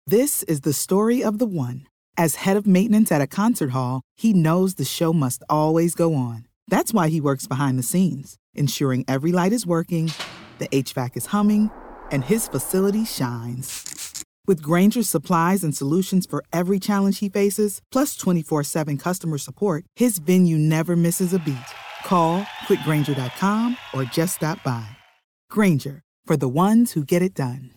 This is the story of the one. As head of maintenance at a concert hall, he knows the show must always go on. That's why he works behind the scenes, ensuring every light is working, the HVAC is humming, and his facility shines. With Grainger's supplies and solutions for every challenge he faces, plus 24/7 customer support, his venue never misses a beat. Call quickgrainger.com or just stop by. Grainger, for the ones who get it done.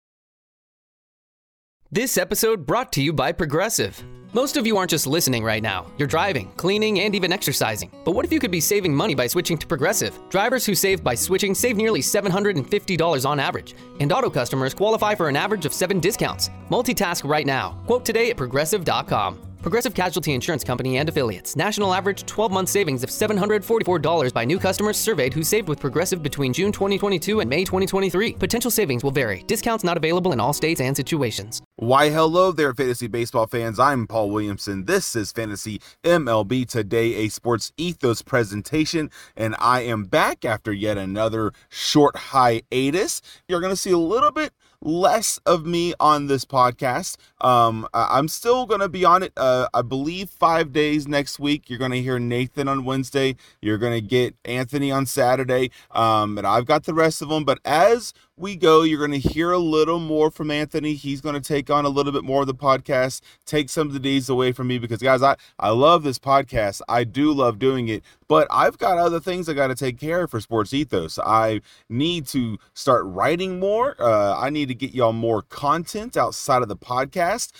This episode brought to you by Progressive. Most of you aren't just listening right now. You're driving, cleaning, and even exercising. But what if you could be saving money by switching to Progressive? Drivers who save by switching save nearly $750 on average. And auto customers qualify for an average of 7 discounts. Multitask right now. Quote today at Progressive.com. Progressive Casualty Insurance Company and Affiliates. National average 12-month savings of $744 by new customers surveyed who saved with Progressive between June 2022 and May 2023. Potential savings will vary. Discounts not available in all states and situations. Why, hello there, fantasy baseball fans. I'm Paul Williamson. This is Fantasy MLB Today, a Sports Ethos presentation, and I am back after yet another short hiatus. You're going to see a little bit less of me on this podcast. I'm still going to be on it, I believe 5 days next week. You're going to hear Nathan on Wednesday. You're going to get Anthony on Saturday. And I've got the rest of them. But as we go, you're going to hear a little more from Anthony. He's going to take on a little bit more of the podcast, take some of the days away from me because, guys, I love this podcast. I do love doing it. But I've got other things I got to take care of for Sports Ethos. I need to start writing more. I need to get y'all more content outside of the podcast.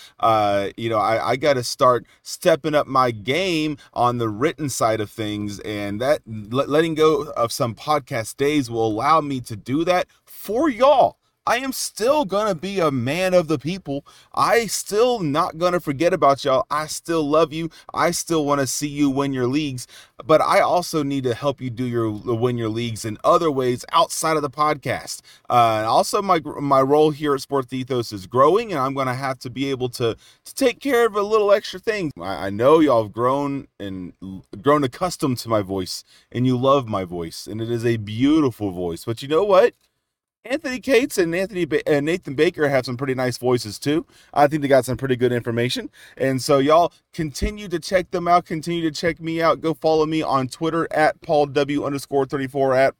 I got to start stepping up my game on the written side of things, and that letting go of some podcast days will allow me to do that for y'all. I am still going to be a man of the people. I still not going to forget about y'all. I still love you. I still want to see you win your leagues, but I also need to help you win your leagues in other ways outside of the podcast. Also, my role here at Sports Ethos is growing, and I'm going to have to be able to take care of a little extra thing. I know y'all have grown accustomed to my voice, and you love my voice, and it is a beautiful voice. But you know what? Anthony Cates and Nathan Baker have some pretty nice voices too. I think they got some pretty good information. And so y'all continue to check them out. Continue to check me out. Go follow me on Twitter at PaulW_34 at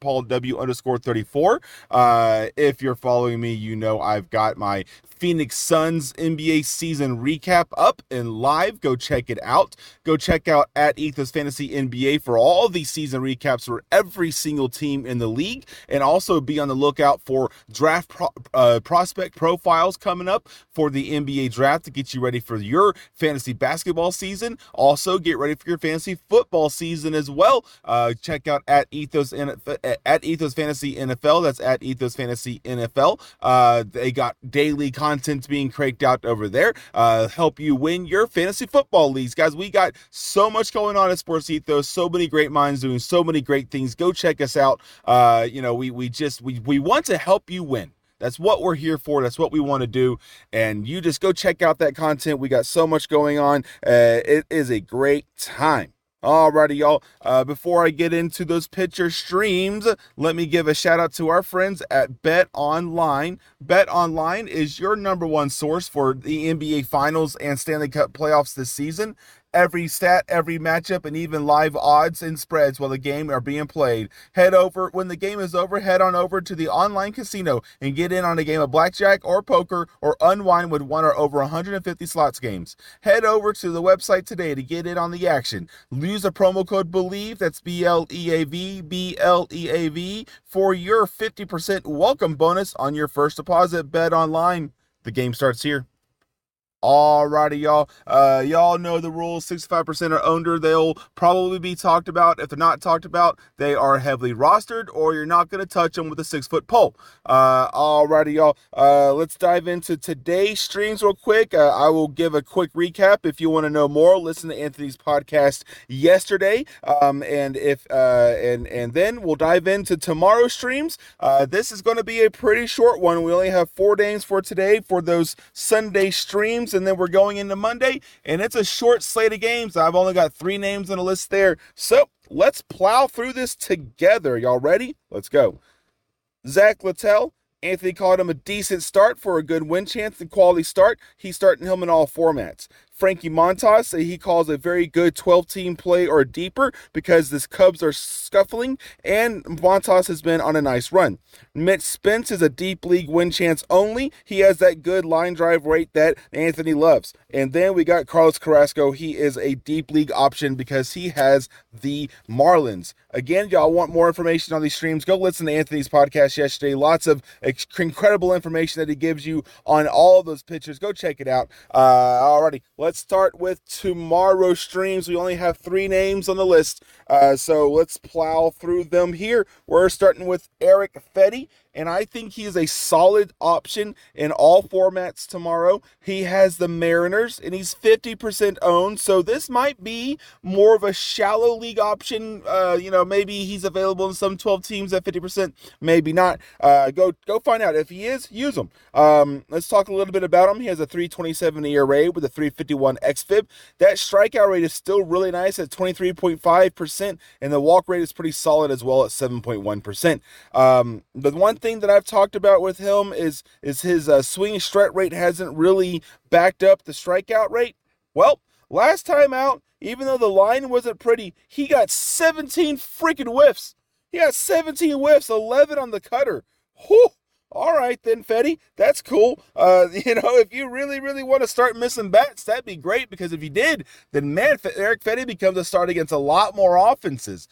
PaulW_34. If you're following me, you know I've got my Phoenix Suns NBA season recap up and live. Go check it out. Go check out at Ethos Fantasy NBA for all the season recaps for every single team in the league. And also be on the lookout for draft prospect profiles coming up for the NBA draft to get you ready for your fantasy basketball season. Also, get ready for your fantasy football season as well. Check out at Ethos Fantasy NFL. That's at Ethos Fantasy NFL. They got daily content being cranked out over there. Help you win your fantasy football leagues. Guys, we got so much going on at Sports Ethos. So many great minds doing so many great things. Go check us out. We want to help you win. That's what we're here for. That's what we want to do. And you just go check out that content. We got so much going on. It is a great time. Alrighty, y'all. Before I get into those pitcher streams, let me give a shout out to our friends at Bet Online. Bet Online is your number one source for the NBA Finals and Stanley Cup playoffs this season. Every stat, every matchup, and even live odds and spreads while the game are being played. When the game is over, head on over to the online casino and get in on a game of blackjack or poker or unwind with one or over 150 slots games. Head over to the website today to get in on the action. Use the promo code BELIEVE, that's BLEAV, BLEAV, for your 50% welcome bonus on your first deposit. Bet Online. The game starts here. Alrighty, y'all. Y'all know the rules. 65% are under. They'll probably be talked about. If they're not talked about, they are heavily rostered, or you're not going to touch them with a 6-foot pole. Alrighty, y'all. Let's dive into today's streams real quick. I will give a quick recap. If you want to know more, listen to Anthony's podcast yesterday. And then we'll dive into tomorrow's streams. This is going to be a pretty short one. We only have 4 days for today for those Sunday streams. And then we're going into Monday, and it's a short slate of games. I've only got 3 names on the list there. So let's plow through this together. Y'all ready? Let's go. Zach Littell, Anthony called him a decent start for a good win chance and quality start. He's starting him in all formats. Frankie Montas say he calls a very good 12-team play or deeper because the Cubs are scuffling, and Montas has been on a nice run. Mitch Spence is a deep league win chance only. He has that good line drive rate that Anthony loves. And then we got Carlos Carrasco. He is a deep league option because he has the Marlins. Again, y'all want more information on these streams, go listen to Anthony's podcast yesterday. Lots of incredible information that he gives you on all of those pitchers. Go check it out. Alrighty, let's start with tomorrow's streams. We only have 3 names on the list, so let's plow through them here. We're starting with Erick Fedde, and I think he's a solid option in all formats tomorrow. He has the Mariners, and he's 50% owned, so this might be more of a shallow league option. Maybe he's available in some 12 teams at 50%, maybe not. Go find out. If he is, use him. Let's talk a little bit about him. He has a 3.27 ERA with a 3.51 xFIP. That strikeout rate is still really nice at 23.5%, and the walk rate is pretty solid as well at 7.1%. The one thing that I've talked about with him is his swing strike rate hasn't really backed up the strikeout rate. Well, last time out, even though the line wasn't pretty, he got 17 freaking whiffs. He got 17 whiffs, 11 on the cutter. Whew. All right then, Fedde, that's cool. If you really, really want to start missing bats, that'd be great, because if you did, then man, Erick Fedde becomes a start against a lot more offenses.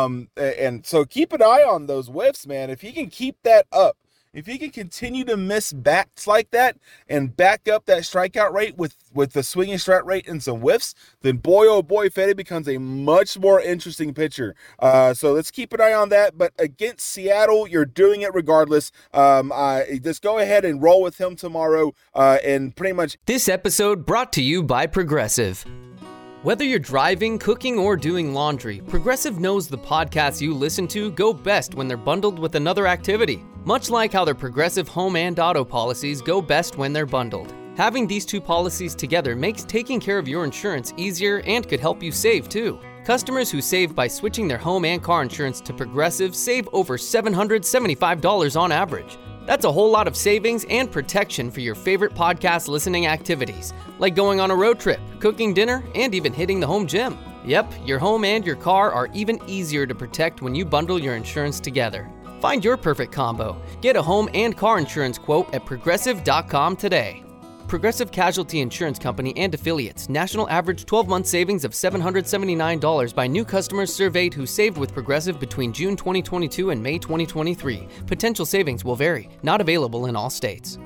And so keep an eye on those whiffs, man. If he can keep that up, if he can continue to miss bats like that and back up that strikeout rate with the swinging strike rate and some whiffs, then boy, oh boy, Fedde becomes a much more interesting pitcher. So let's keep an eye on that. But against Seattle, you're doing it regardless. Just go ahead and roll with him tomorrow. And pretty much. This episode brought to you by Progressive. Whether you're driving, cooking, or doing laundry, Progressive knows the podcasts you listen to go best when they're bundled with another activity. Much like how their Progressive home and auto policies go best when they're bundled. Having these 2 policies together makes taking care of your insurance easier and could help you save too. Customers who save by switching their home and car insurance to Progressive save over $775 on average. That's a whole lot of savings and protection for your favorite podcast listening activities, like going on a road trip, cooking dinner, and even hitting the home gym. Yep, your home and your car are even easier to protect when you bundle your insurance together. Find your perfect combo. Get a home and car insurance quote at Progressive.com today. Progressive Casualty Insurance Company and Affiliates. National average 12-month savings of $779 by new customers surveyed who saved with Progressive between June 2022 and May 2023. Potential savings will vary. Not available in all states.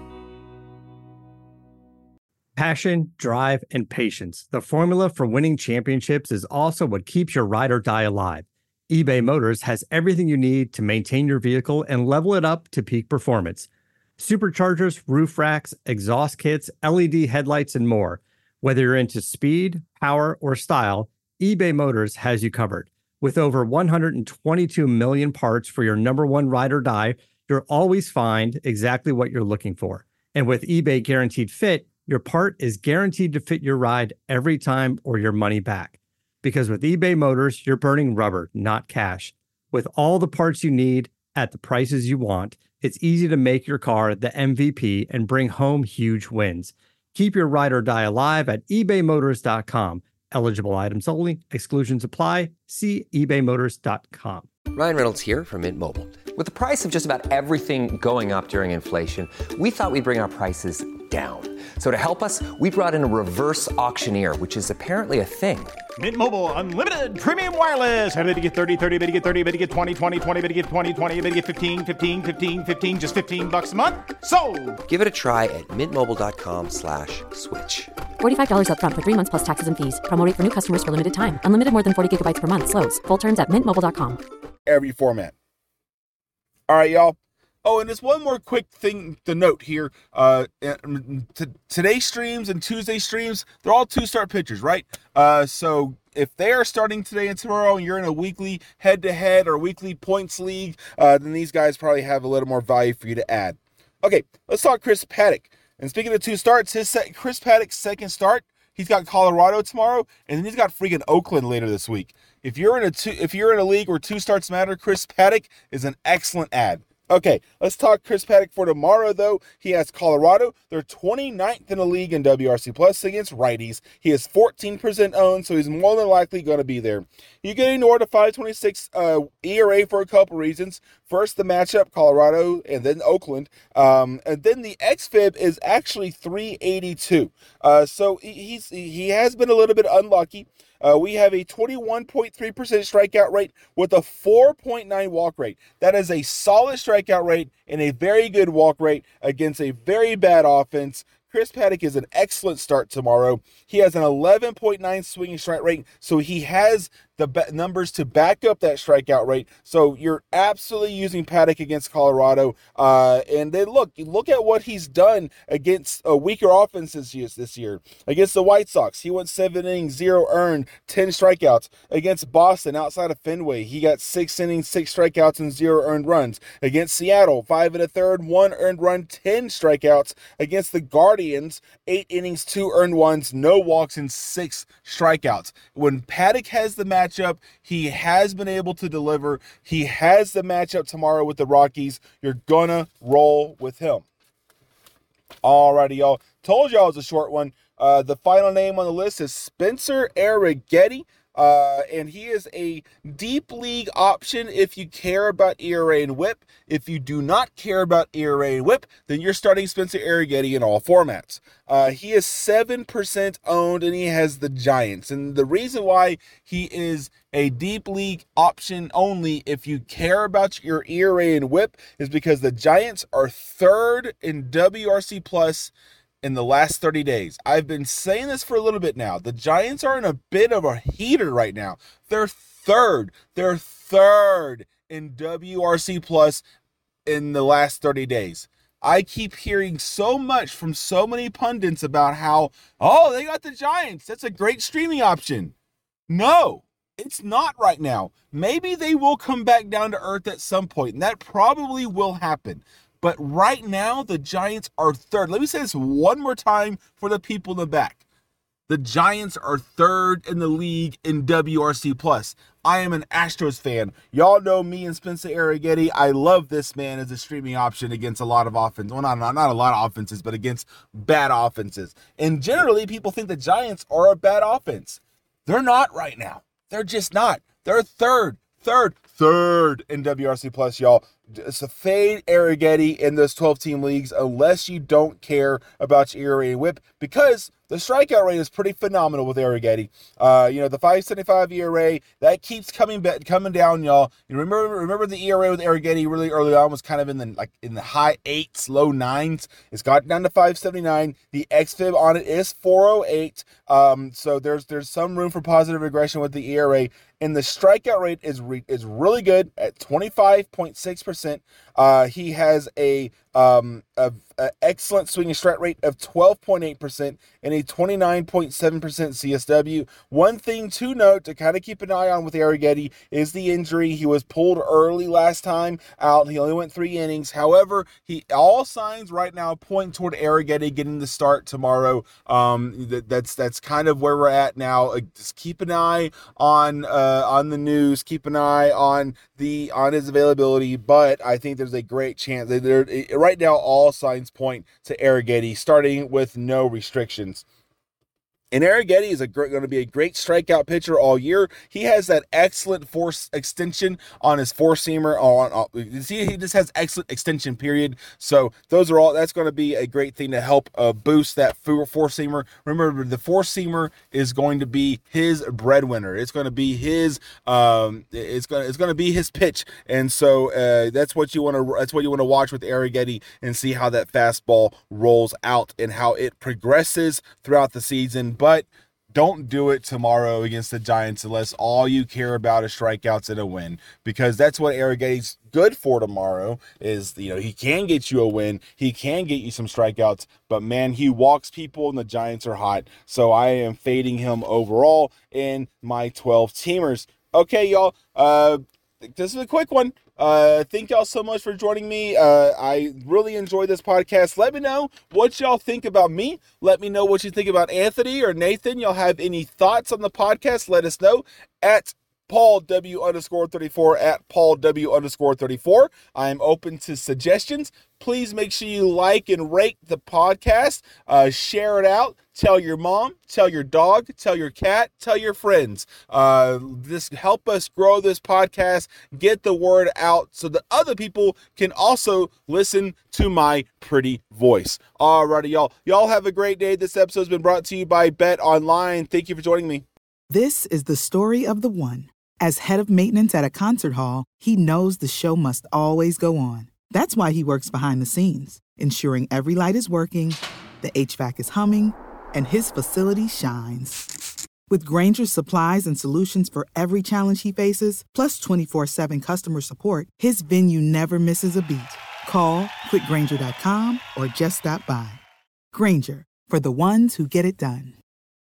Passion, drive, and patience. The formula for winning championships is also what keeps your ride or die alive. eBay Motors has everything you need to maintain your vehicle and level it up to peak performance. Superchargers, roof racks, exhaust kits, LED headlights, and more. Whether you're into speed, power, or style, eBay Motors has you covered. With over 122 million parts for your number one ride or die, you'll always find exactly what you're looking for. And with eBay Guaranteed Fit, your part is guaranteed to fit your ride every time or your money back. Because with eBay Motors, you're burning rubber, not cash. With all the parts you need at the prices you want, it's easy to make your car the MVP and bring home huge wins. Keep your ride or die alive at ebaymotors.com. Eligible items only. Exclusions apply. See ebaymotors.com. Ryan Reynolds here from Mint Mobile. With the price of just about everything going up during inflation, we thought we'd bring our prices down. So to help us, we brought in a reverse auctioneer, which is apparently a thing. Mint Mobile Unlimited Premium Wireless. How to get 30, 30, bit to get 30, bit to get 20, 20, 20, bit to get 20, 20, bit to get 15, 15, 15, 15, just $15 a month? Sold! Give it a try at mintmobile.com/switch. $45 up front for 3 months plus taxes and fees. Promo rate for new customers for limited time. Unlimited more than 40 gigabytes per month. Slows full terms at mintmobile.com. Every format. All right, y'all. Oh, and there's one more quick thing to note here. Today's streams and Tuesday streams, they're all 2-start pitchers, right? So if they are starting today and tomorrow and you're in a weekly head-to-head or weekly points league, then these guys probably have a little more value for you to add. Okay, let's talk Chris Paddack. And speaking of 2 starts, Chris Paddack's second start, he's got Colorado tomorrow, and then he's got freaking Oakland later this week. If you're in a league where 2 starts matter, Chris Paddack is an excellent add. Okay, let's talk Chris Paddack for tomorrow, though. He has Colorado. They're 29th in the league in WRC Plus against righties. He is 14% owned, so he's more than likely going to be there. You get ignored a 5.26 ERA for a couple reasons. First, the matchup, Colorado, and then Oakland. And then the xFIP is actually 382. So he has been a little bit unlucky. We have a 21.3% strikeout rate with a 4.9 walk rate. That is a solid strikeout rate and a very good walk rate against a very bad offense. Chris Paddack is an excellent start tomorrow. He has an 11.9 swinging strike rate, so he has the numbers to back up that strikeout rate. So you're absolutely using Paddack against Colorado. And then look at what he's done against weaker offenses this year. Against the White Sox, he went 7 innings, 0 earned, 10 strikeouts. Against Boston, outside of Fenway, he got 6 innings, 6 strikeouts, and 0 earned runs. Against Seattle, 5 1/3, 1 earned run, 10 strikeouts. Against the Guardians, 8 innings, 2 earned ones, no walks, and 6 strikeouts. When Paddack has the matchup, he has been able to deliver. He has the matchup tomorrow with the Rockies. You're gonna roll with him. Alrighty, y'all. Told y'all it was a short one. The final name on the list is Spencer Arrighetti. And he is a deep league option if you care about ERA and WHIP. If you do not care about ERA and WHIP, then you're starting Spencer Arrighetti in all formats. He is 7% owned, and he has the Giants. And the reason why he is a deep league option only if you care about your ERA and WHIP is because the Giants are 3rd in WRC Plus in the last 30 days. I've been saying this for a little bit now. The Giants are in a bit of a heater right now. They're third in WRC Plus in the last 30 days. I keep hearing so much from so many pundits about how, they got the Giants. That's a great streaming option. No, it's not right now. Maybe they will come back down to earth at some point, and that probably will happen. But right now, the Giants are 3rd. Let me say this one more time for the people in the back. The Giants are 3rd in the league in WRC Plus. I am an Astros fan. Y'all know me and Spencer Arrighetti. I love this man as a streaming option against a lot of offense. Well, not a lot of offenses, but against bad offenses. And generally, people think the Giants are a bad offense. They're not right now. They're just not. They're 3rd in WRC Plus, y'all. It's a fade Arrighetti in those 12-team leagues unless you don't care about your ERA and WHIP, because the strikeout rate is pretty phenomenal with Arrighetti. The 5.75 ERA, that keeps coming down, y'all. You remember the ERA with Arrighetti really early on was kind of in the high 8s, low 9s. It's gotten down to 5.79. The xFIB on it is 4.08. So there's some room for positive regression with the ERA. And the strikeout rate is really good at 25.6%. He has a excellent swinging strike rate of 12.8% and a 29.7% CSW. One thing to note to kind of keep an eye on with Arrighetti is the injury. He was pulled early last time out. He only went 3 innings. However, all signs right now point toward Arrighetti getting the start tomorrow. That's kind of where we're at now. Just keep an eye on the news. Keep an eye on his availability. But I think there's a great chance that right now all signs point to Arrighetti starting with no restrictions. And Arrighetti is going to be a great strikeout pitcher all year. He has that excellent force extension on his four-seamer. He just has excellent extension, period. So that's going to be a great thing to help boost that four-seamer. Remember, the four-seamer is going to be his breadwinner. It's going to be his it's going to be his pitch. And so that's what you want to watch with Arrighetti and see how that fastball rolls out and how it progresses throughout the season. But don't do it tomorrow against the Giants unless all you care about is strikeouts and a win, because that's what Arrighetti's good for tomorrow is, he can get you a win. He can get you some strikeouts, but man, he walks people and the Giants are hot. So I am fading him overall in my 12-teamers. Okay, y'all. This is a quick one. Thank y'all so much for joining me. I really enjoyed this podcast. Let me know what y'all think about me. Let me know what you think about Anthony or Nathan. Y'all have any thoughts on the podcast? Let us know at Paul W_34 at Paul W_34. I am open to suggestions. Please make sure you like and rate the podcast. Share it out. Tell your mom, tell your dog, tell your cat, tell your friends. This help us grow this podcast, get the word out so that other people can also listen to my pretty voice. Alrighty, y'all. Y'all have a great day. This episode has been brought to you by Bet Online. Thank you for joining me. This is the story of the one. As head of maintenance at a concert hall, he knows the show must always go on. That's why he works behind the scenes, ensuring every light is working, the HVAC is humming, and his facility shines. With Grainger's supplies and solutions for every challenge he faces, plus 24/7 customer support, his venue never misses a beat. Call quickgrainger.com or just stop by. Grainger, for the ones who get it done.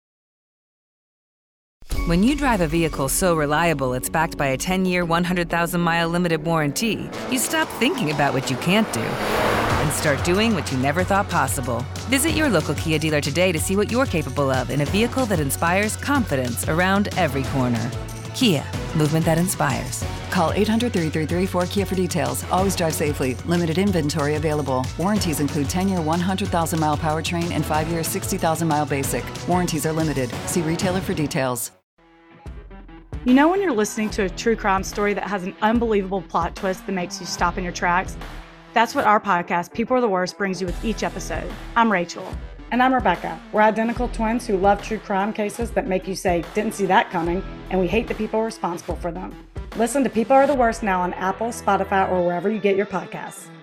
When you drive a vehicle so reliable it's backed by a 10-year, 100,000-mile limited warranty, you stop thinking about what you can't do and start doing what you never thought possible. Visit your local Kia dealer today to see what you're capable of in a vehicle that inspires confidence around every corner. Kia, movement that inspires. Call 800-333-4KIA for details. Always drive safely. Limited inventory available. Warranties include 10-year, 100,000-mile powertrain and 5-year, 60,000-mile basic. Warranties are limited. See retailer for details. You know when you're listening to a true crime story that has an unbelievable plot twist that makes you stop in your tracks? That's what our podcast, People Are the Worst, brings you with each episode. I'm Rachel. And I'm Rebecca. We're identical twins who love true crime cases that make you say, didn't see that coming, and we hate the people responsible for them. Listen to People Are the Worst now on Apple, Spotify, or wherever you get your podcasts.